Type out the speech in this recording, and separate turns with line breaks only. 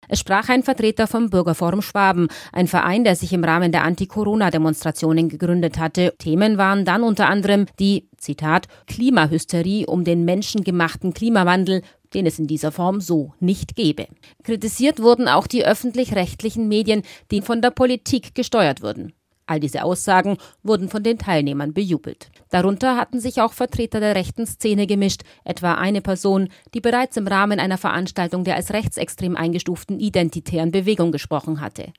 Es sprach ein Vertreter vom Bürgerforum Schwaben, ein Verein, der sich im Rahmen der Anti-Corona-Demonstrationen gegründet hatte. Themen waren dann unter anderem die, Zitat, Klimahysterie um den menschengemachten Klimawandel, den es in dieser Form so nicht gäbe. Kritisiert wurden auch die öffentlich-rechtlichen Medien, die von der Politik gesteuert wurden. All diese Aussagen wurden von den Teilnehmern bejubelt. Darunter hatten sich auch Vertreter der rechten Szene gemischt, etwa eine Person, die bereits im Rahmen einer Veranstaltung der als rechtsextrem eingestuften Identitären Bewegung gesprochen hatte.